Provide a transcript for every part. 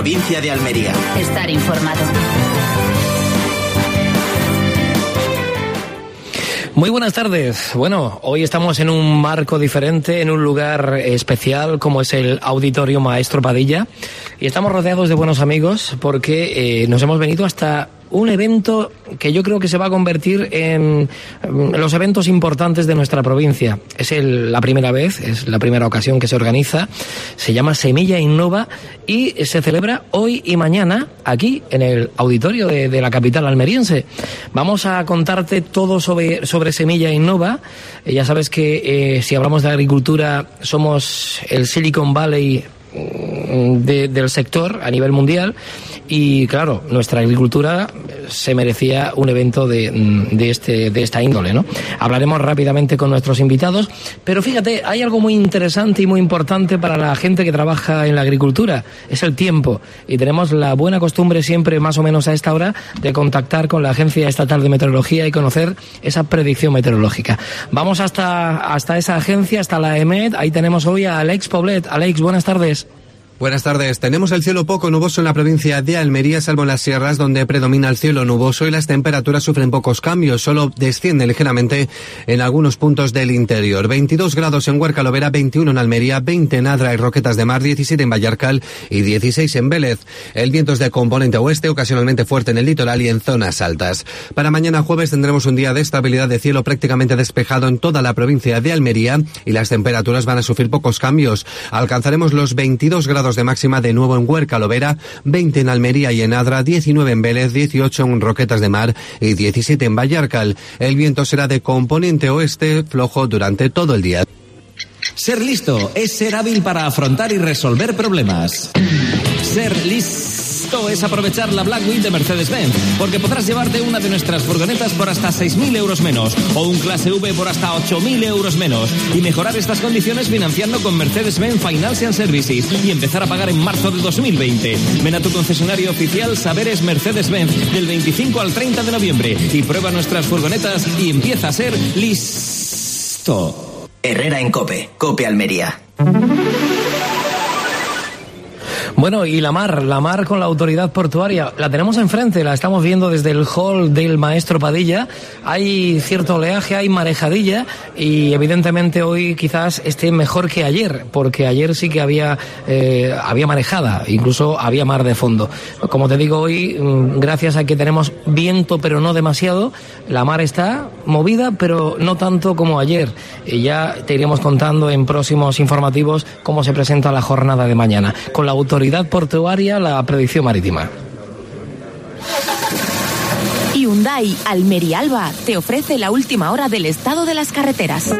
provincia de Almería. Estar informado. Muy buenas tardes. Bueno, hoy estamos en un marco diferente, en un lugar especial como es el Auditorio Maestro Padilla, y estamos rodeados de buenos amigos porque nos hemos venido hasta un evento que yo creo que se va a convertir en los eventos importantes de nuestra provincia. Es la primera vez, es la primera ocasión que se organiza. Se llama Semilla Innova y se celebra hoy y mañana aquí en el auditorio de la capital almeriense. Vamos a contarte todo sobre Semilla Innova. Ya sabes que si hablamos de agricultura somos el Silicon Valley del sector a nivel mundial, y claro, nuestra agricultura se merecía un evento de esta índole, ¿no? Hablaremos rápidamente con nuestros invitados, pero fíjate, hay algo muy interesante y muy importante para la gente que trabaja en la agricultura, es el tiempo, y tenemos la buena costumbre siempre más o menos a esta hora de contactar con la Agencia Estatal de Meteorología y conocer esa predicción meteorológica. Vamos hasta esa agencia, hasta la EMET. Ahí tenemos hoy a Alex Poblet. Alex, buenas tardes. Buenas tardes. Tenemos el cielo poco nuboso en la provincia de Almería, salvo en las sierras, donde predomina el cielo nuboso y las temperaturas sufren pocos cambios, solo desciende ligeramente en algunos puntos del interior. 22 grados en Huerca Lovera, 21 en Almería, 20 en Adra y Roquetas de Mar, 17 en Vallarcal y 16 en Vélez. El viento es de componente oeste, ocasionalmente fuerte en el litoral y en zonas altas. Para mañana jueves tendremos un día de estabilidad de cielo prácticamente despejado en toda la provincia de Almería y las temperaturas van a sufrir pocos cambios. Alcanzaremos los 22 grados de máxima de nuevo en Huerca Lovera, 20 en Almería y en Adra, 19 en Vélez, 18 en Roquetas de Mar y 17 en Vallarcal. El viento será de componente oeste flojo durante todo el día. Ser listo es ser hábil para afrontar y resolver problemas. Ser listo es aprovechar la Black Week de Mercedes-Benz, porque podrás llevarte una de nuestras furgonetas por hasta 6.000 euros menos o un clase V por hasta 8.000 euros menos y mejorar estas condiciones financiando con Mercedes-Benz Financial Services y empezar a pagar en marzo de 2020. Ven a tu concesionario oficial Saberes Mercedes-Benz del 25 al 30 de noviembre y prueba nuestras furgonetas y empieza a ser listo. Herrera en COPE, COPE Almería. Bueno, y la mar con la autoridad portuaria, la tenemos enfrente, la estamos viendo desde el hall del Maestro Padilla. Hay cierto oleaje, hay marejadilla y evidentemente hoy quizás esté mejor que ayer, porque ayer sí que había marejada, incluso había mar de fondo. Como te digo, hoy, gracias a que tenemos viento pero no demasiado, la mar está movida pero no tanto como ayer. Y ya te iremos contando en próximos informativos cómo se presenta la jornada de mañana. Con la autoridad portuaria, la predicción marítima. Hyundai Almería Alba te ofrece la última hora del estado de las carreteras.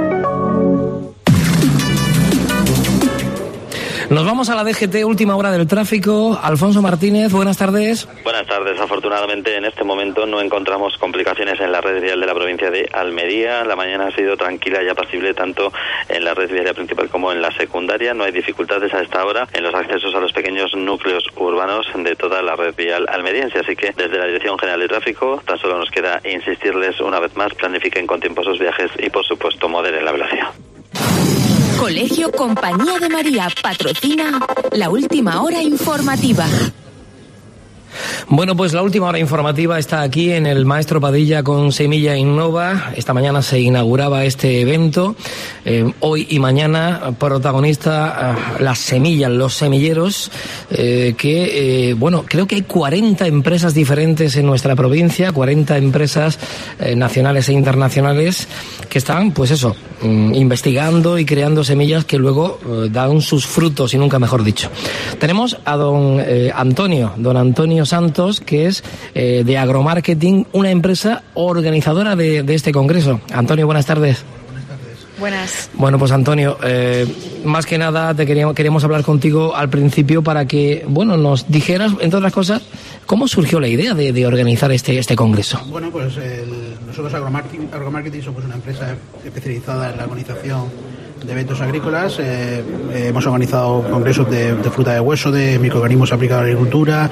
Nos vamos a la DGT, última hora del tráfico. Alfonso Martínez, buenas tardes. Buenas tardes. Afortunadamente en este momento no encontramos complicaciones en la red vial de la provincia de Almería. La mañana ha sido tranquila y apacible tanto en la red viaria principal como en la secundaria. No hay dificultades a esta hora en los accesos a los pequeños núcleos urbanos de toda la red vial almeriense. Así que desde la Dirección General de Tráfico tan solo nos queda insistirles una vez más, planifiquen con tiempo sus viajes y por supuesto moderen la velocidad. Colegio Compañía de María patrocina la última hora informativa. Bueno, pues la última hora informativa está aquí en el Maestro Padilla con Semilla Innova. Esta mañana se inauguraba este evento. Hoy y mañana protagonista las semillas, los semilleros, bueno, creo que hay 40 empresas diferentes en nuestra provincia, 40 empresas nacionales e internacionales que están, pues eso, investigando y creando semillas que luego dan sus frutos, y nunca mejor dicho. Tenemos a don Antonio Santos, que es de Agromarketing, una empresa organizadora de este congreso. Antonio, buenas tardes. Buenas. Bueno, pues Antonio, más que nada queríamos hablar contigo al principio para que, bueno, nos dijeras, entre otras cosas, ¿cómo surgió la idea de organizar este congreso? Bueno, pues nosotros Agromarketing somos una empresa especializada en la organización eventos agrícolas. Hemos organizado congresos de fruta de hueso, de microorganismos aplicados a la agricultura,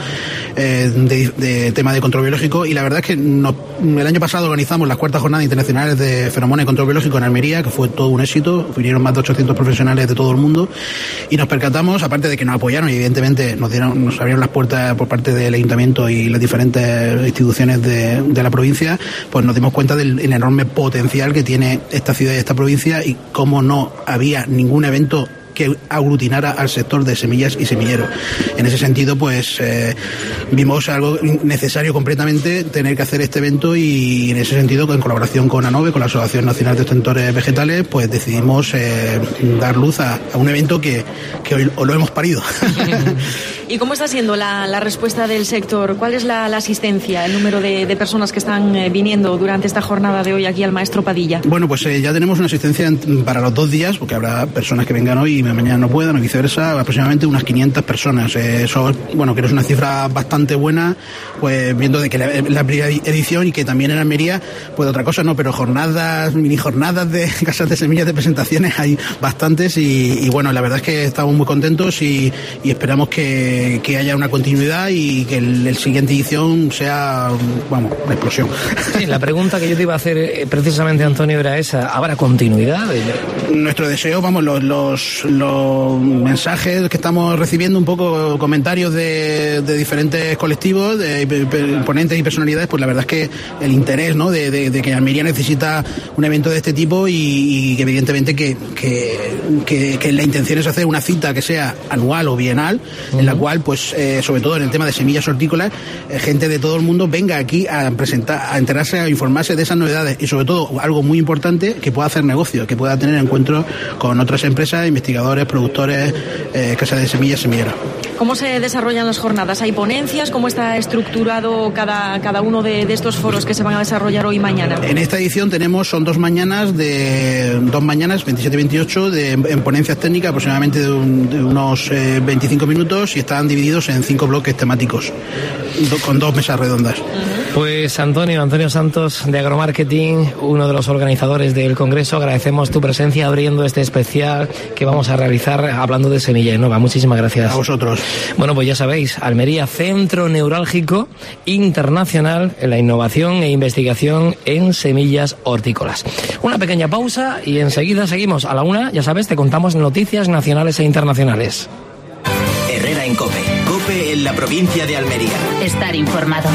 de tema de control biológico, y la verdad es que el año pasado organizamos las 4ª jornadas internacionales de feromonas y control biológico en Almería, que fue todo un éxito. Vinieron más de 800 profesionales de todo el mundo y nos percatamos, aparte de que nos apoyaron y evidentemente nos abrieron las puertas por parte del ayuntamiento y las diferentes instituciones de la provincia, pues nos dimos cuenta del enorme potencial que tiene esta ciudad y esta provincia, y cómo no había ningún evento que aglutinara al sector de semillas y semilleros. En ese sentido, pues vimos algo necesario completamente tener que hacer este evento, y en ese sentido, en colaboración con ANOVE, con la Asociación Nacional de Extentores Vegetales, pues decidimos dar luz a un evento que hoy lo hemos parido. ¿Y cómo está siendo la respuesta del sector? ¿Cuál es la asistencia, el número de personas que están viniendo durante esta jornada de hoy aquí al Maestro Padilla? Bueno, pues ya tenemos una asistencia para los 2 días, porque habrá personas que vengan hoy y mañana no puedan, o viceversa, aproximadamente unas 500 personas. Eso, bueno, que es una cifra bastante buena, pues viendo de que la primera edición, y que también en Almería, pues otra cosa no, pero jornadas, mini jornadas de casas de semillas, de presentaciones, hay bastantes, y bueno, la verdad es que estamos muy contentos y esperamos que haya una continuidad y que el siguiente edición sea, vamos, una explosión. Sí, la pregunta que yo te iba a hacer precisamente, Antonio, era esa: ¿habrá continuidad? Nuestro deseo, vamos, los mensajes que estamos recibiendo, un poco comentarios de diferentes colectivos, de ponentes y personalidades, pues la verdad es que el interés, ¿no?, de que Almería necesita un evento de este tipo, y que evidentemente que la intención es hacer una cita que sea anual o bienal, en la cual, pues sobre todo en el tema de semillas hortícolas, gente de todo el mundo venga aquí a presentar, a enterarse, a informarse de esas novedades, y sobre todo, algo muy importante, que pueda hacer negocio, que pueda tener encuentros con otras empresas, investigadores, productores, casas de semillas, semilleros. ¿Cómo se desarrollan las jornadas? ¿Hay ponencias? ¿Cómo está estructurado cada uno de estos foros que se van a desarrollar hoy y mañana? En esta edición son 2 mañanas, 27 y 28, en ponencias técnicas, aproximadamente de unos 25 minutos, y están divididos en 5 bloques temáticos, con 2 mesas redondas. Pues Antonio Santos, de Agromarketing, uno de los organizadores del Congreso, agradecemos tu presencia abriendo este especial que vamos a realizar hablando de Semilla Innova. Muchísimas gracias. A vosotros. Bueno, pues ya sabéis, Almería, centro neurálgico internacional en la innovación e investigación en semillas hortícolas. Una pequeña pausa y enseguida seguimos. A la 1, ya sabes, te contamos noticias nacionales e internacionales. Herrera en COPE. COPE en la provincia de Almería. Estar informado.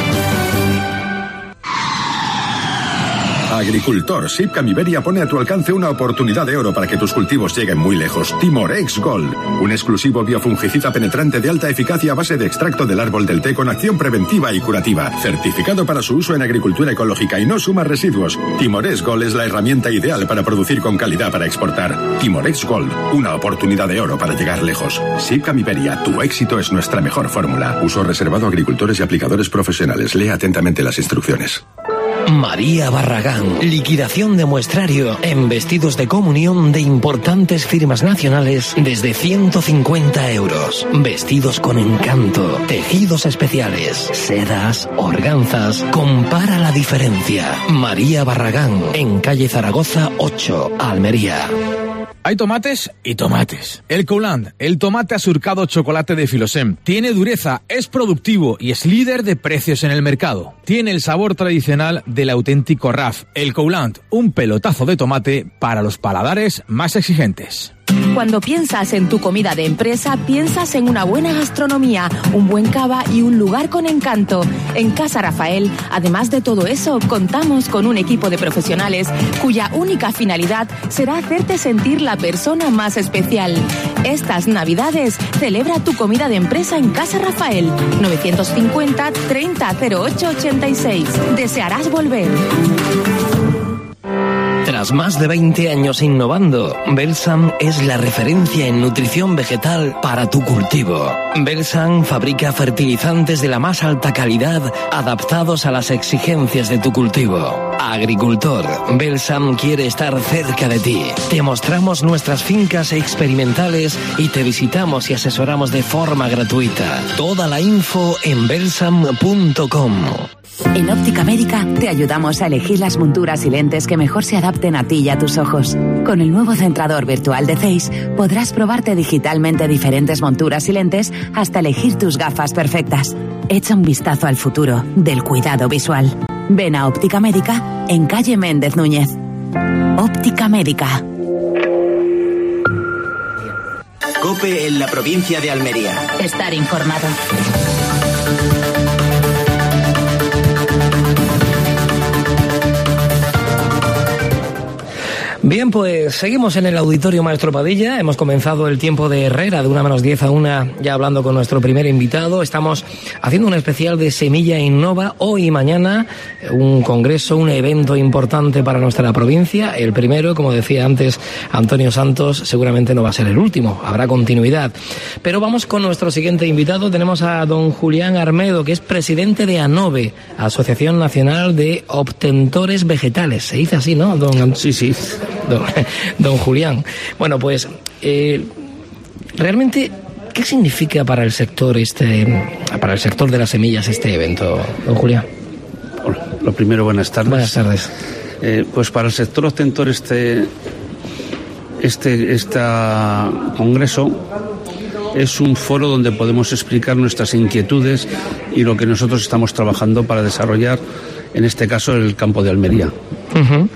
Agricultor, Sipcam Iberia pone a tu alcance una oportunidad de oro para que tus cultivos lleguen muy lejos. Timorex Gold, un exclusivo biofungicida penetrante de alta eficacia a base de extracto del árbol del té con acción preventiva y curativa, certificado para su uso en agricultura ecológica y no suma residuos. Timorex Gold es la herramienta ideal para producir con calidad para exportar. Timorex Gold, una oportunidad de oro para llegar lejos. Sipcam Iberia, tu éxito es nuestra mejor fórmula. Uso reservado a agricultores y aplicadores profesionales. Lea atentamente las instrucciones. María Barragán, liquidación de muestrario en vestidos de comunión de importantes firmas nacionales desde 150 euros. Vestidos con encanto, tejidos especiales, sedas, organzas. Compara la diferencia. María Barragán, en calle Zaragoza 8, Almería. Hay tomates y tomates. El Coulant, el tomate asurcado chocolate de Filosem, tiene dureza, es productivo y es líder de precios en el mercado. Tiene el sabor tradicional del auténtico RAF. El Coulant, un pelotazo de tomate para los paladares más exigentes. Cuando piensas en tu comida de empresa, piensas en una buena gastronomía, un buen cava y un lugar con encanto. En Casa Rafael, además de todo eso, contamos con un equipo de profesionales cuya única finalidad será hacerte sentir la persona más especial. Estas Navidades, celebra tu comida de empresa en Casa Rafael. 950 30 08 86. Desearás volver. Tras más de 20 años innovando, Belsam es la referencia en nutrición vegetal para tu cultivo. Belsam fabrica fertilizantes de la más alta calidad adaptados a las exigencias de tu cultivo. Agricultor, Belsam quiere estar cerca de ti. Te mostramos nuestras fincas experimentales y te visitamos y asesoramos de forma gratuita. Toda la info en belsam.com. En Óptica América te ayudamos a elegir las monturas y lentes que mejor se adapten a ti y a tus ojos. Con el nuevo centrador virtual de Zeiss podrás probarte digitalmente diferentes monturas y lentes hasta elegir tus gafas perfectas. Echa un vistazo al futuro del cuidado visual. Ven a Óptica Médica en calle Méndez Núñez. Óptica Médica. COPE en la provincia de Almería. Estar informado. Bien, pues seguimos en el Auditorio Maestro Padilla. Hemos comenzado el tiempo de Herrera de 1:10 a 1, ya hablando con nuestro primer invitado. Estamos haciendo un especial de Semilla Innova. Hoy y mañana un congreso, un evento importante para nuestra provincia. El primero, como decía antes Antonio Santos, seguramente no va a ser el último. Habrá continuidad. Pero vamos con nuestro siguiente invitado. Tenemos a don Julián Armedo, que es presidente de ANOVE, Asociación Nacional de Obtentores Vegetales. Se dice así, ¿no, don? Sí. Don Julián. Bueno, pues realmente, ¿qué significa para el sector para el sector de las semillas este evento, don Julián? Hola, lo primero, buenas tardes. Buenas tardes. Pues para el sector obtentor este congreso es un foro donde podemos explicar nuestras inquietudes y lo que nosotros estamos trabajando para desarrollar, en este caso, el campo de Almería. Uh-huh.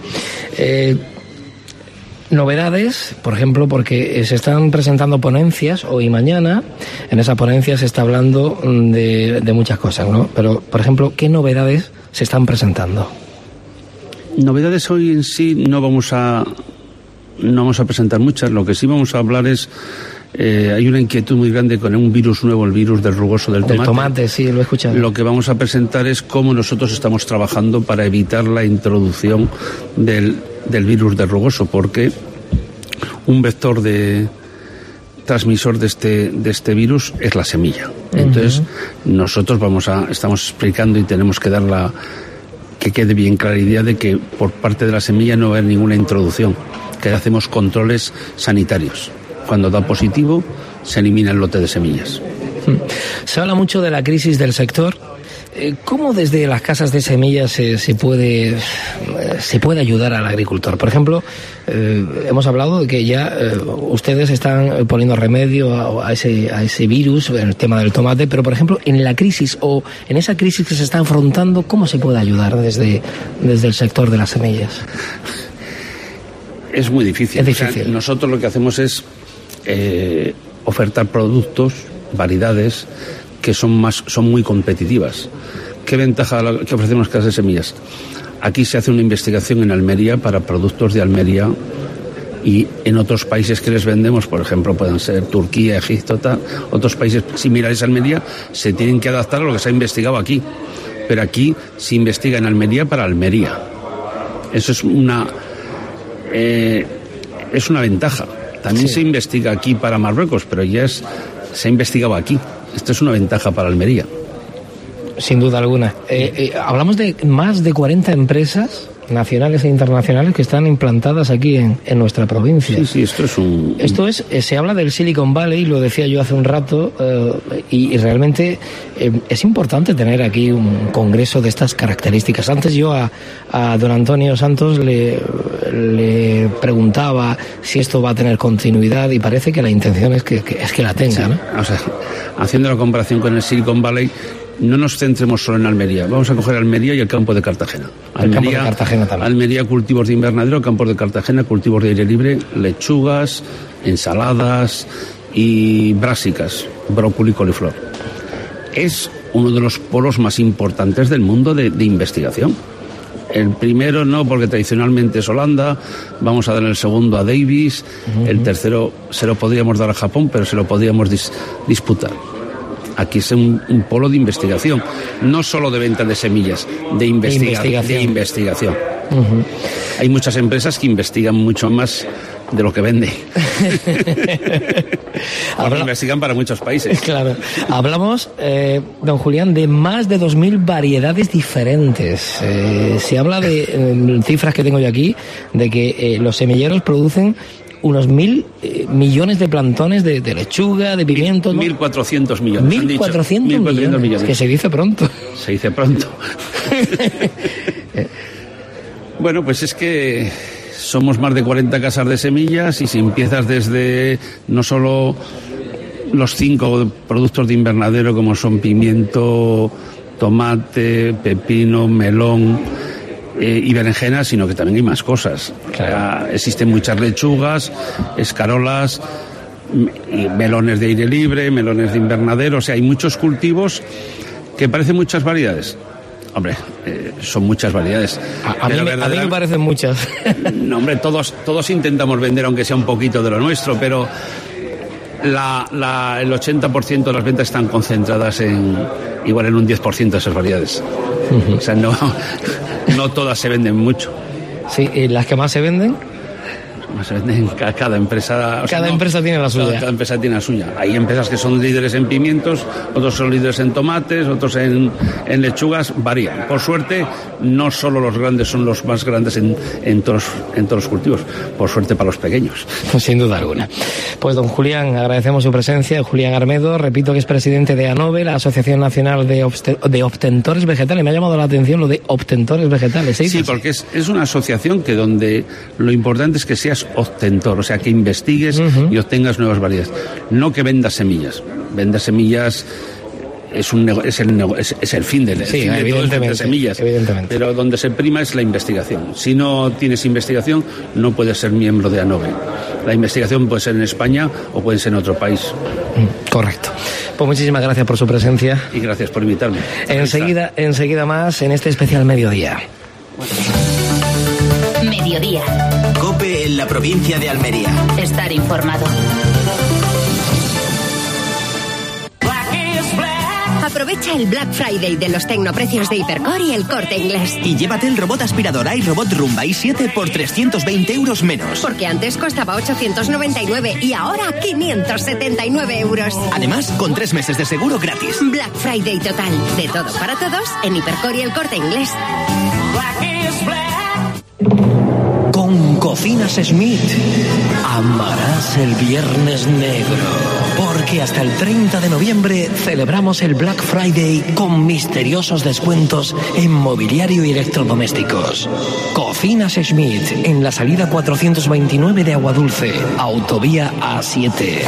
Novedades, por ejemplo, porque se están presentando ponencias hoy y mañana. En esa ponencia se está hablando de muchas cosas, ¿no? Pero, por ejemplo, ¿qué novedades se están presentando? Novedades hoy en sí no vamos a presentar muchas. Lo que sí vamos a hablar es hay una inquietud muy grande con un virus nuevo, el virus del rugoso del tomate. Del tomate, sí, lo he escuchado. Lo que vamos a presentar es cómo nosotros estamos trabajando para evitar la introducción del virus del rugoso, porque un vector de transmisor de este virus es la semilla. Entonces, nosotros estamos explicando y tenemos que dar que quede bien clara la idea de que por parte de la semilla no va a haber ninguna introducción, que hacemos controles sanitarios. Cuando da positivo, se elimina el lote de semillas. Se habla mucho de la crisis del sector. ¿Cómo desde las casas de semillas se puede ayudar al agricultor? Por ejemplo, hemos hablado de que ya ustedes están poniendo remedio a ese virus, en el tema del tomate, pero por ejemplo, en la crisis o en esa crisis que se está afrontando, ¿cómo se puede ayudar desde el sector de las semillas? Es muy difícil. Es difícil. O sea, nosotros lo que hacemos es ofertar productos, variedades que son muy competitivas. ¿Qué ventaja que ofrecemos las casas de semillas? Aquí se hace una investigación en Almería para productos de Almería y en otros países que les vendemos, por ejemplo, pueden ser Turquía, Egipto, otros países similares a Almería, se tienen que adaptar a lo que se ha investigado aquí. Pero aquí se investiga en Almería para Almería. Eso es una ventaja. También se investiga aquí para Marruecos, pero se ha investigado aquí. Esto es una ventaja para Almería. Sin duda alguna. Hablamos de más de 40 empresas nacionales e internacionales que están implantadas aquí en nuestra provincia. Sí, esto se habla del Silicon Valley, lo decía yo hace un rato, y realmente es importante tener aquí un congreso de estas características. Antes yo a don Antonio Santos le preguntaba si esto va a tener continuidad y parece que la intención es que la tenga, sí, ¿no? O sea, haciendo la comparación con el Silicon Valley, no nos centremos solo en Almería. Vamos a coger Almería y el campo de Cartagena. Almería, cultivos de invernadero, campos de Cartagena, cultivos de aire libre, lechugas, ensaladas y brásicas, brócoli y coliflor. Es uno de los polos más importantes del mundo de investigación. El primero no, porque tradicionalmente es Holanda, vamos a dar el segundo a Davis, el tercero se lo podríamos dar a Japón, pero se lo podríamos disputar. Aquí es un polo de investigación, no solo de venta de semillas, de investigación. Hay muchas empresas que investigan mucho más de lo que vende. Investigan para muchos países. Claro. Hablamos, don Julián, de más de 2.000 variedades diferentes. Se habla de cifras que tengo yo aquí, de que los semilleros producen unos 1.000 millones de plantones de lechuga, de pimientos, ¿no? 1.400 millones. 1.400 millones. Que se dice pronto. Se dice pronto. Bueno, pues es que somos más de 40 casas de semillas, y si empiezas desde no solo los 5 productos de invernadero como son pimiento, tomate, pepino, melón y berenjena, sino que también hay más cosas. Claro. Existen muchas lechugas, escarolas, melones de aire libre, melones de invernadero, o sea, hay muchos cultivos que parecen muchas variedades. Hombre, son muchas variedades. A mí me parecen muchas. No, hombre, todos intentamos vender aunque sea un poquito de lo nuestro, pero el 80% de las ventas están concentradas igual en un 10% de esas variedades. Uh-huh. O sea, no todas se venden mucho. Sí, ¿y las que más se venden? Se venden cada empresa. Cada empresa tiene la suya. Cada empresa tiene la suya. Hay empresas que son líderes en pimientos, otros son líderes en tomates, otros en lechugas, varían. Por suerte, no solo los grandes son los más grandes en todos los cultivos. Por suerte para los pequeños. Sin duda alguna. Pues don Julián, agradecemos su presencia. Julián Armedo, repito que es presidente de ANOVE, la Asociación Nacional de Obtentores Vegetales. Me ha llamado la atención lo de obtentores vegetales. Sí, porque es una asociación que donde lo importante es que seas obtentor, o sea, que investigues y obtengas nuevas variedades. No que vendas semillas. Vendas semillas es el fin de semillas. Evidentemente. Pero donde se prima es la investigación. Si no tienes investigación, no puedes ser miembro de ANOVE. La investigación puede ser en España o puede ser en otro país. Correcto. Pues muchísimas gracias por su presencia. Y gracias por invitarme. Enseguida más en este especial Mediodía. Mediodía. COPE en la provincia de Almería. Estar informado. Aprovecha el Black Friday de los tecnoprecios de Hipercor y El Corte Inglés. Y llévate el robot aspiradora y robot Rumba i7 por 320 euros menos. Porque antes costaba 899 y ahora 579 euros. Además, con 3 meses de seguro gratis. Black Friday total. De todo para todos en Hipercor y El Corte Inglés. Con Cocinas Smith amarás el Viernes Negro. Porque hasta el 30 de noviembre celebramos el Black Friday con misteriosos descuentos en mobiliario y electrodomésticos. Cocinas Smith, en la salida 429 de Aguadulce, autovía A7.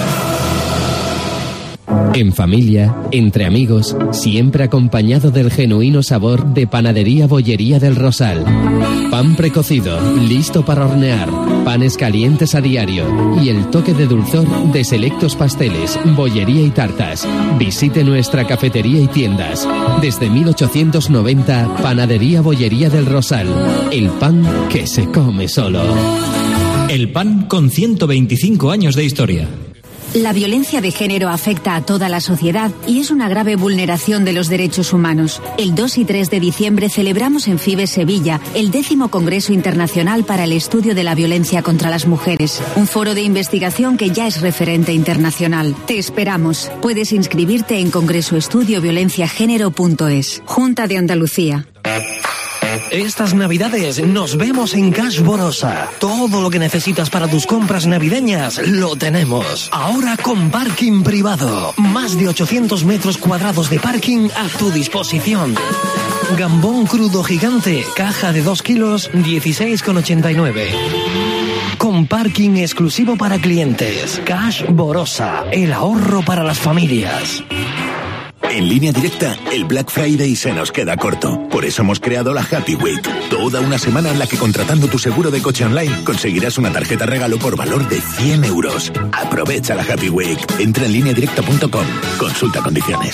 En familia, entre amigos, siempre acompañado del genuino sabor de Panadería Bollería del Rosal. Pan precocido, listo para hornear, panes calientes a diario y el toque de dulzor de selectos pasteles, bollería y tartas. Visite nuestra cafetería y tiendas. Desde 1890, Panadería Bollería del Rosal. El pan que se come solo. El pan con 125 años de historia. La violencia de género afecta a toda la sociedad y es una grave vulneración de los derechos humanos. El 2 y 3 de diciembre celebramos en FIBES Sevilla el 10º Congreso Internacional para el Estudio de la Violencia contra las Mujeres, un foro de investigación que ya es referente internacional. Te esperamos. Puedes inscribirte en congresoestudioviolenciagénero.es. Junta de Andalucía. Estas Navidades nos vemos en Cash Borosa. Todo lo que necesitas para tus compras navideñas lo tenemos. Ahora con parking privado. Más de 800 metros cuadrados de parking a tu disposición. Gambón crudo gigante, caja de 2 kilos, 16,89. Con parking exclusivo para clientes. Cash Borosa, el ahorro para las familias. En Línea Directa, el Black Friday se nos queda corto. Por eso hemos creado la Happy Week. Toda una semana en la que contratando tu seguro de coche online conseguirás una tarjeta regalo por valor de 100 euros. Aprovecha la Happy Week. Entra en lineadirecta.com. Consulta condiciones.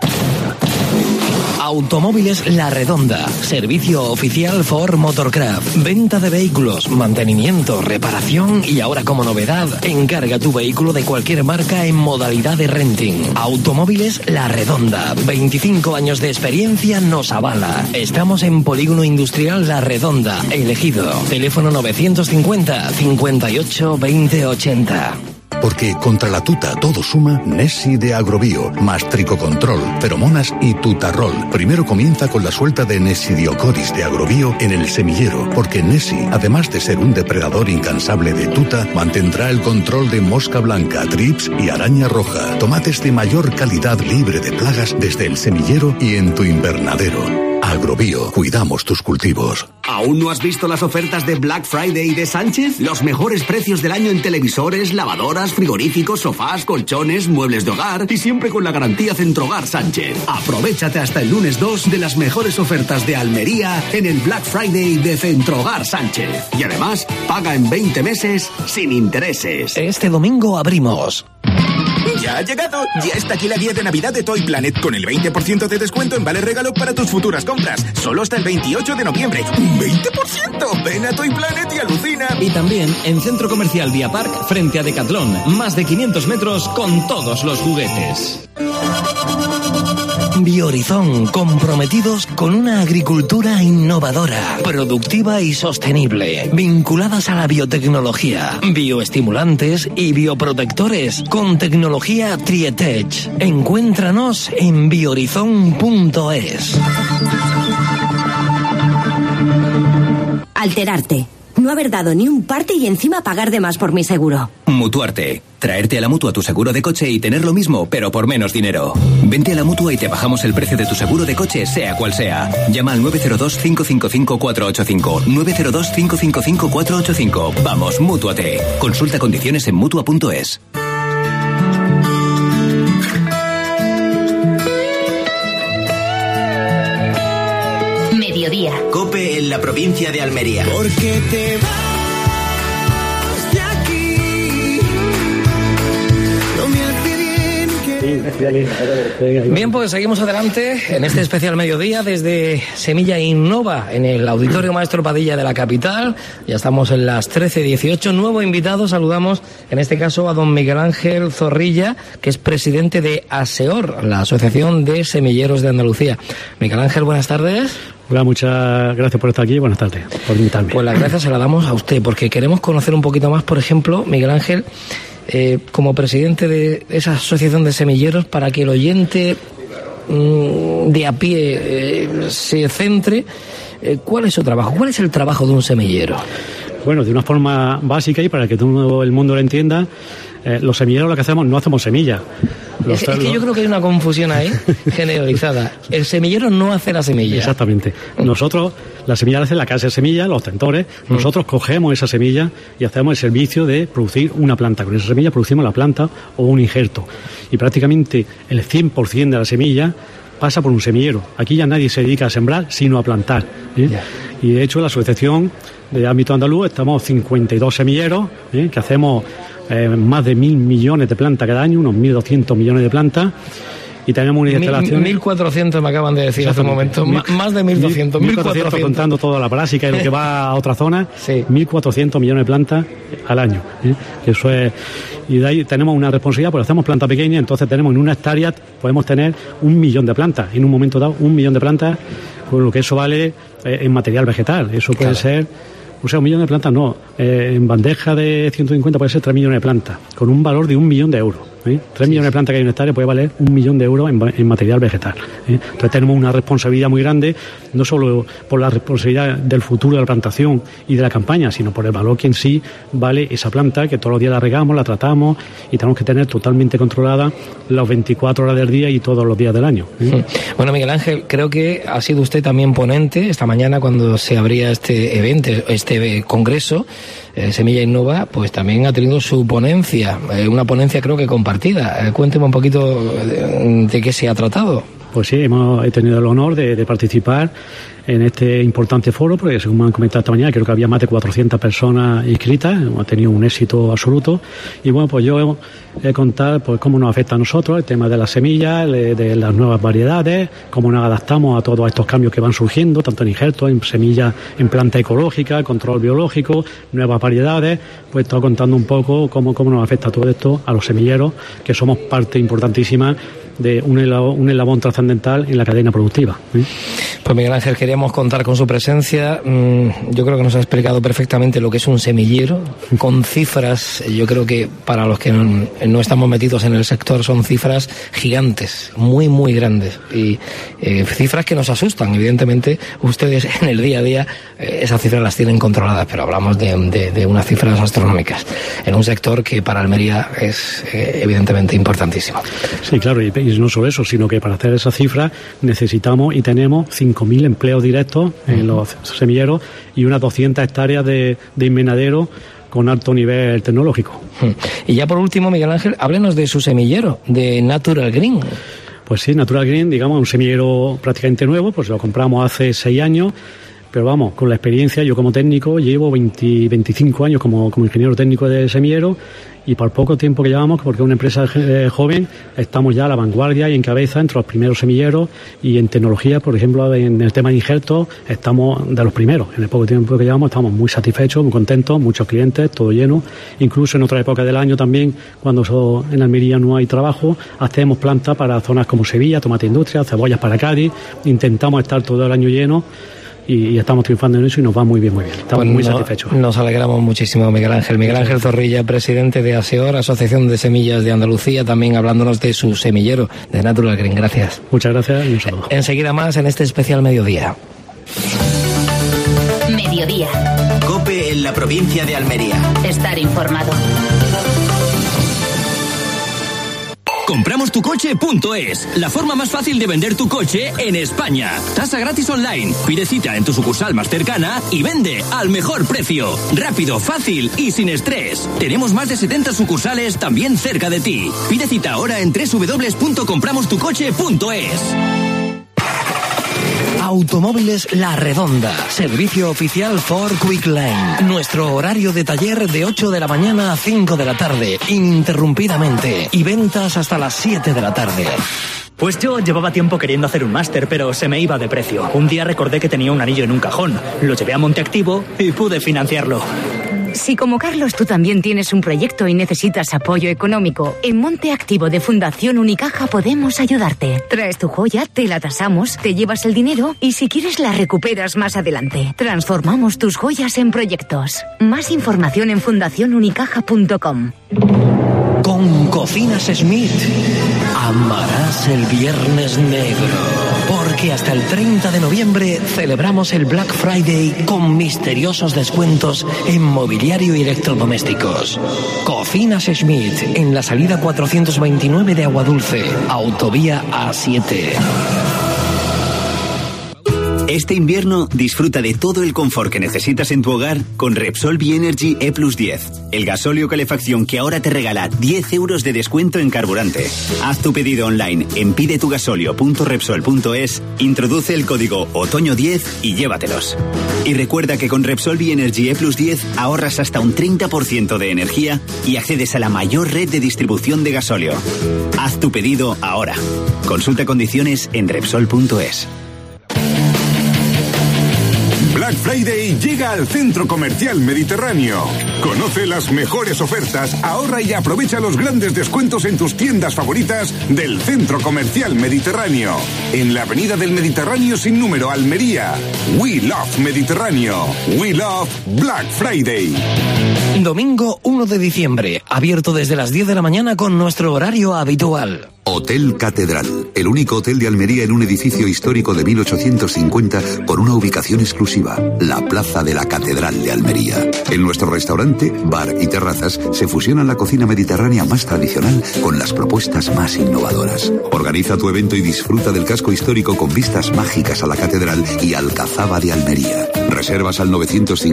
Automóviles La Redonda. Servicio oficial Ford Motorcraft. Venta de vehículos, mantenimiento, reparación y ahora como novedad, encarga tu vehículo de cualquier marca en modalidad de renting. Automóviles La Redonda. 25 años de experiencia nos avala. Estamos en Polígono Industrial La Redonda, Elegido. Teléfono 950 58 20 80. Porque contra la tuta todo suma, Nessi de Agrobio, más Tricocontrol, feromonas y Tutarrol. Primero comienza con la suelta de Nessidiocoris de Agrobio en el semillero, porque Nessi, además de ser un depredador incansable de tuta, mantendrá el control de mosca blanca, trips y araña roja. Tomates de mayor calidad libre de plagas desde el semillero y en tu invernadero. Agrobio, cuidamos tus cultivos. ¿Aún no has visto las ofertas de Black Friday de Sánchez? Los mejores precios del año en televisores, lavadoras, frigoríficos, sofás, colchones, muebles de hogar y siempre con la garantía Centrogar Sánchez. Aprovéchate hasta el lunes 2 de las mejores ofertas de Almería en el Black Friday de Centrogar Sánchez. Y además, paga en 20 meses sin intereses. Este domingo abrimos. ¡Ya ha llegado! Ya está aquí la guía de Navidad de Toy Planet con el 20% de descuento en vale regalo para tus futuras compras. Solo hasta el 28 de noviembre. ¡Un 20%! Ven a Toy Planet y alucina. Y también en Centro Comercial Vía Park frente a Decathlon. Más de 500 metros con todos los juguetes. Biohorizon, comprometidos con una agricultura innovadora, productiva y sostenible, vinculadas a la biotecnología, bioestimulantes y bioprotectores, con tecnología Trietech. Encuéntranos en biohorizon.es. Alterarte. No haber dado ni un parte y encima pagar de más por mi seguro. Mutuarte. Traerte a la Mutua tu seguro de coche y tener lo mismo, pero por menos dinero. Vente a la Mutua y te bajamos el precio de tu seguro de coche, sea cual sea. Llama al 902-555-485. 902-555-485. Vamos, mútuate. Consulta condiciones en Mutua.es. Mediodía. COPE en la provincia de Almería. Porque te vas de aquí. No me hace bien. Bien, pues seguimos adelante en este especial mediodía desde Semilla Innova en el Auditorio Maestro Padilla de la capital. Ya estamos en las 13:18. Nuevo invitado, saludamos en este caso a don Miguel Ángel Zorrilla, que es presidente de ASEOR, la Asociación de Semilleros de Andalucía. Miguel Ángel, buenas tardes. Hola, muchas gracias por estar aquí. Buenas tardes, por invitarme. Pues las gracias se las damos a usted, porque queremos conocer un poquito más, por ejemplo, Miguel Ángel, como presidente de esa asociación de semilleros, para que el oyente de a pie se centre. ¿Cuál es su trabajo? ¿Cuál es el trabajo de un semillero? Bueno, de una forma básica y para que todo el mundo lo entienda, los semilleros lo que hacemos, no hacemos semilla. Es que yo creo que hay una confusión ahí generalizada. El semillero no hace la semilla. Exactamente. Nosotros, la semilla la hace la casa de semilla, los tentores. Nosotros cogemos esa semilla y hacemos el servicio de producir una planta. Con esa semilla producimos la planta o un injerto. Y prácticamente el 100% de la semilla pasa por un semillero. Aquí ya nadie se dedica a sembrar, sino a plantar. Y de hecho, en la asociación de ámbito andaluz estamos 52 semilleros, que hacemos más de 1.000 millones de plantas cada año, unos 1.200 millones de plantas, y tenemos una instalación... 1.400 me acaban de decir hace un momento, más de 1.200. 1.400 contando toda la prásica y lo que va a otra zona, 1.400 millones de plantas al año. Eso es... Y de ahí tenemos una responsabilidad, porque hacemos planta pequeña, entonces tenemos en una hectárea, podemos tener 1 millón de plantas, en un momento dado 1 millón de plantas, con lo que eso vale en material vegetal. Eso puede ser... O sea, 1 millón de plantas no. En bandeja de 150 puede ser 3 millones de plantas, con un valor de 1 millón de euros. 3 millones de plantas que hay en una hectárea puede valer 1 millón de euros en material vegetal. Entonces tenemos una responsabilidad muy grande, no solo por la responsabilidad del futuro de la plantación y de la campaña, sino por el valor que en sí vale esa planta, que todos los días la regamos, la tratamos y tenemos que tener totalmente controlada las 24 horas del día y todos los días del año. Bueno, Miguel Ángel, creo que ha sido usted también ponente esta mañana cuando se abría este evento, este congreso. Semilla Innova, pues también ha tenido su ponencia, una ponencia creo que compartida. Cuénteme un poquito de qué se ha tratado. Pues sí, he tenido el honor de participar en este importante foro, porque según me han comentado esta mañana, creo que había más de 400 personas inscritas, hemos tenido un éxito absoluto. Y bueno, pues yo voy a contar pues cómo nos afecta a nosotros el tema de las semillas, de las nuevas variedades, cómo nos adaptamos a todos estos cambios que van surgiendo, tanto en injertos, en semillas, en planta ecológica, control biológico, nuevas variedades. Pues estoy contando un poco cómo nos afecta todo esto a los semilleros, que somos parte importantísima de un eslabón trascendental en la cadena productiva. Pues Miguel Ángel, queríamos contar con su presencia. Yo creo que nos ha explicado perfectamente lo que es un semillero, con cifras. Yo creo que para los que no estamos metidos en el sector son cifras gigantes, muy, muy grandes. Y cifras que nos asustan. Evidentemente, ustedes en el día a día esas cifras las tienen controladas, pero hablamos de unas cifras astronómicas en un sector que para Almería es evidentemente importantísimo. Sí, claro, y no solo eso, sino que para hacer esa cifra necesitamos y tenemos 50 5.000 empleos directos en los semilleros y unas 200 hectáreas de invernadero con alto nivel tecnológico. Y ya por último, Miguel Ángel, háblenos de su semillero, de Natural Green. Pues sí, Natural Green, digamos, un semillero prácticamente nuevo, pues lo compramos hace 6 años, pero vamos, con la experiencia, yo como técnico llevo 25 años como ingeniero técnico de semillero, y por poco tiempo que llevamos, porque es una empresa joven, estamos ya a la vanguardia y en cabeza entre los primeros semilleros, y en tecnología, por ejemplo, en el tema de injertos, estamos de los primeros. En el poco tiempo que llevamos estamos muy satisfechos, muy contentos, muchos clientes, todo lleno. Incluso en otra época del año también, cuando en Almería no hay trabajo, hacemos plantas para zonas como Sevilla, tomate industria, cebollas para Cádiz. Intentamos estar todo el año lleno, y estamos triunfando en eso y nos va muy bien, muy bien. Estamos muy satisfechos. Nos alegramos muchísimo, Miguel Ángel. Miguel Ángel Zorrilla, presidente de ASEOR, Asociación de Semillas de Andalucía, también hablándonos de su semillero de Natural Green. Gracias. Muchas gracias y un saludo. Enseguida más en este especial Mediodía. Mediodía. COPE en la provincia de Almería. Estar informado. Compramostucoche.es, la forma más fácil de vender tu coche en España. Tasa gratis online. Pide cita en tu sucursal más cercana y vende al mejor precio. Rápido, fácil y sin estrés. Tenemos más de 70 sucursales también cerca de ti. Pide cita ahora en www.compramostucoche.es. Automóviles La Redonda. Servicio oficial Ford Quick Lane. Nuestro horario de taller de 8 de la mañana a 5 de la tarde, ininterrumpidamente. Y ventas hasta las 7 de la tarde. Pues yo llevaba tiempo queriendo hacer un máster, pero se me iba de precio. Un día recordé que tenía un anillo en un cajón. Lo llevé a Monteactivo y pude financiarlo. Si como Carlos tú también tienes un proyecto y necesitas apoyo económico, en Monte Activo de Fundación Unicaja podemos ayudarte. Traes tu joya, te la tasamos, te llevas el dinero y si quieres la recuperas más adelante. Transformamos tus joyas en proyectos. Más información en fundacionunicaja.com. Con Cocinas Smith amarás el Viernes Negro. Porque hasta el 30 de noviembre celebramos el Black Friday con misteriosos descuentos en mobiliario y electrodomésticos. Cocinas Smith, en la salida 429 de Aguadulce, autovía A7. Este invierno disfruta de todo el confort que necesitas en tu hogar con Repsol Bienergy E+10, el gasóleo calefacción que ahora te regala 10 euros de descuento en carburante. Haz tu pedido online en pidetugasolio.repsol.es, introduce el código otoño10 y llévatelos. Y recuerda que con Repsol Bienergy E+10 ahorras hasta un 30% de energía y accedes a la mayor red de distribución de gasóleo. Haz tu pedido ahora. Consulta condiciones en Repsol.es. Black Friday llega al Centro Comercial Mediterráneo. Conoce las mejores ofertas, ahorra y aprovecha los grandes descuentos en tus tiendas favoritas del Centro Comercial Mediterráneo. En la Avenida del Mediterráneo sin número, Almería. We Love Mediterráneo. We Love Black Friday. Domingo 1 de diciembre, abierto desde las 10 de la mañana con nuestro horario habitual. Hotel Catedral, el único hotel de Almería en un edificio histórico de 1850 con una ubicación exclusiva, la Plaza de la Catedral de Almería. En nuestro restaurante, bar y terrazas se fusionan la cocina mediterránea más tradicional con las propuestas más innovadoras. Organiza tu evento y disfruta del casco histórico con vistas mágicas a la Catedral y Alcazaba de Almería. Reservas al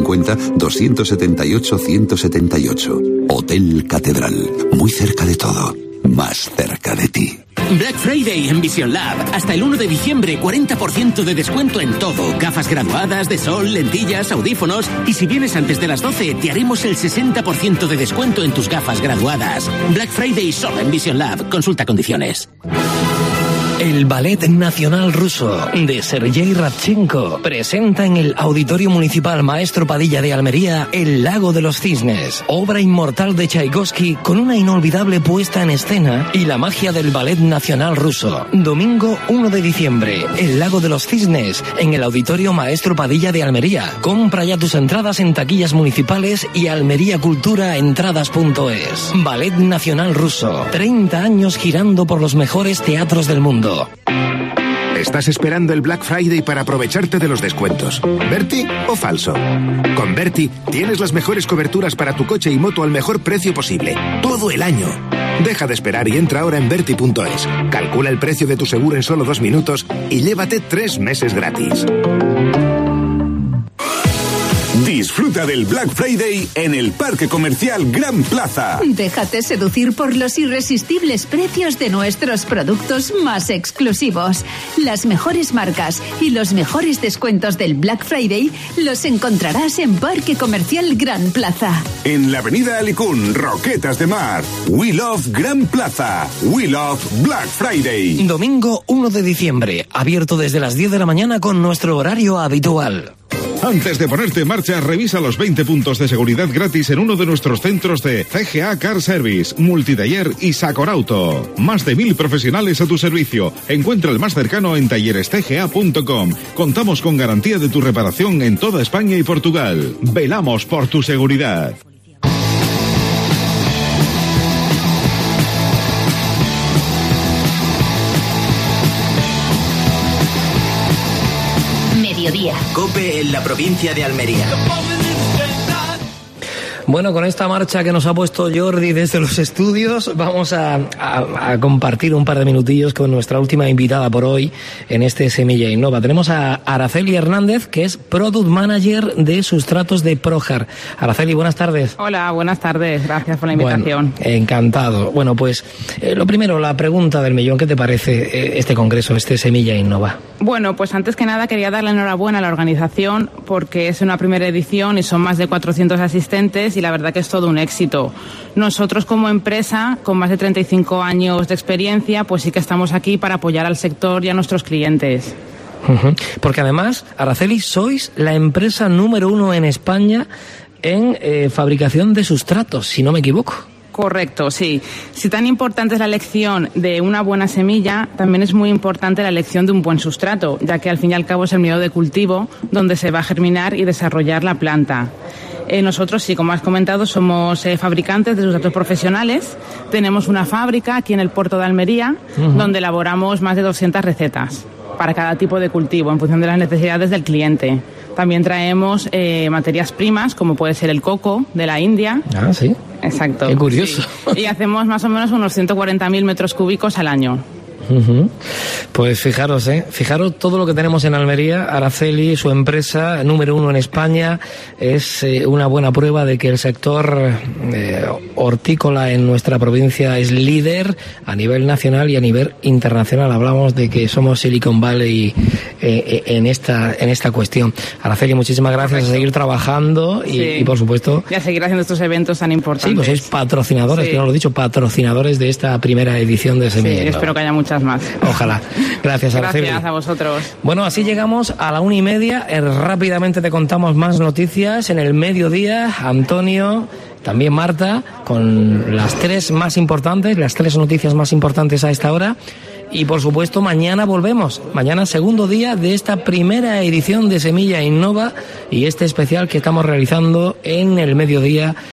950-278-178. Hotel Catedral, muy cerca de todo. Más cerca de ti. Black Friday en Vision Lab. Hasta el 1 de diciembre, 40% de descuento en todo. Gafas graduadas, de sol, lentillas, audífonos. Y si vienes antes de las 12, te haremos el 60% de descuento en tus gafas graduadas. Black Friday solo en Vision Lab. Consulta condiciones. El Ballet Nacional Ruso de Sergei Radchenko presenta en el Auditorio Municipal Maestro Padilla de Almería El Lago de los Cisnes, obra inmortal de Tchaikovsky con una inolvidable puesta en escena y la magia del Ballet Nacional Ruso. Domingo 1 de diciembre, El Lago de los Cisnes en el Auditorio Maestro Padilla de Almería. Compra ya tus entradas en taquillas municipales y almeriaculturaentradas.es. Ballet Nacional Ruso, 30 años girando por los mejores teatros del mundo. ¿Estás esperando el Black Friday para aprovecharte de los descuentos? ¿Berti o falso? Con Berti tienes las mejores coberturas para tu coche y moto al mejor precio posible, todo el año. Deja de esperar y entra ahora en Verti.es. Calcula el precio de tu seguro en solo 2 minutos y llévate 3 meses gratis. Disfruta del Black Friday en el Parque Comercial Gran Plaza. Déjate seducir por los irresistibles precios de nuestros productos más exclusivos. Las mejores marcas y los mejores descuentos del Black Friday los encontrarás en Parque Comercial Gran Plaza. En la avenida Alicún, Roquetas de Mar. We Love Gran Plaza. We Love Black Friday. Domingo 1 de diciembre, abierto desde las 10 de la mañana con nuestro horario habitual. Antes de ponerte en marcha, revisa los 20 puntos de seguridad gratis en uno de nuestros centros de CGA Car Service, Multitaller y Sacorauto. Más de 1000 profesionales a tu servicio. Encuentra el más cercano en tallerescga.com. Contamos con garantía de tu reparación en toda España y Portugal. Velamos por tu seguridad. COPE en la provincia de Almería. Bueno, con esta marcha que nos ha puesto Jordi desde los estudios, vamos a compartir un par de minutillos con nuestra última invitada por hoy en este Semilla Innova. Tenemos a Araceli Hernández, que es Product Manager de Sustratos de Projar. Araceli, buenas tardes. Hola, buenas tardes. Gracias por la invitación. Bueno, encantado. Bueno, pues lo primero, la pregunta del millón. ¿Qué te parece este congreso, este Semilla Innova? Bueno, pues antes que nada quería darle enhorabuena a la organización porque es una primera edición y son más de 400 asistentes y la verdad que es todo un éxito. Nosotros como empresa, con más de 35 años de experiencia, pues sí que estamos aquí para apoyar al sector y a nuestros clientes. Porque además, Araceli, sois la empresa número 1 en España en fabricación de sustratos, si no me equivoco. Correcto, sí. Si tan importante es la elección de una buena semilla, también es muy importante la elección de un buen sustrato, ya que al fin y al cabo es el medio de cultivo donde se va a germinar y desarrollar la planta. Nosotros, sí, como has comentado, somos fabricantes de sustratos profesionales. Tenemos una fábrica aquí en el puerto de Almería, donde elaboramos más de 200 recetas para cada tipo de cultivo, en función de las necesidades del cliente. También traemos materias primas, como puede ser el coco de la India. Ah, sí. Exacto. Qué curioso. Sí. Y hacemos más o menos unos 140.000 metros cúbicos al año. Pues fijaros todo lo que tenemos en Almería. Araceli, su empresa número 1 en España, es una buena prueba de que el sector hortícola en nuestra provincia es líder a nivel nacional y a nivel internacional. Hablamos de que somos Silicon Valley en esta cuestión. Araceli, muchísimas gracias. A seguir trabajando y por supuesto y a seguir haciendo estos eventos tan importantes. Sí, pues sois patrocinadores, que no lo he dicho, patrocinadores de esta primera edición de Semilla. Sí, espero que haya muchas más. Ojalá. Gracias, Araceli. Gracias a vosotros. Bueno, así llegamos a la 1:30. Rápidamente te contamos más noticias. En el mediodía, Antonio, también Marta, con las 3 más importantes, las 3 noticias más importantes a esta hora. Y por supuesto, mañana volvemos. Mañana, segundo día de esta primera edición de Semilla Innova y este especial que estamos realizando en el mediodía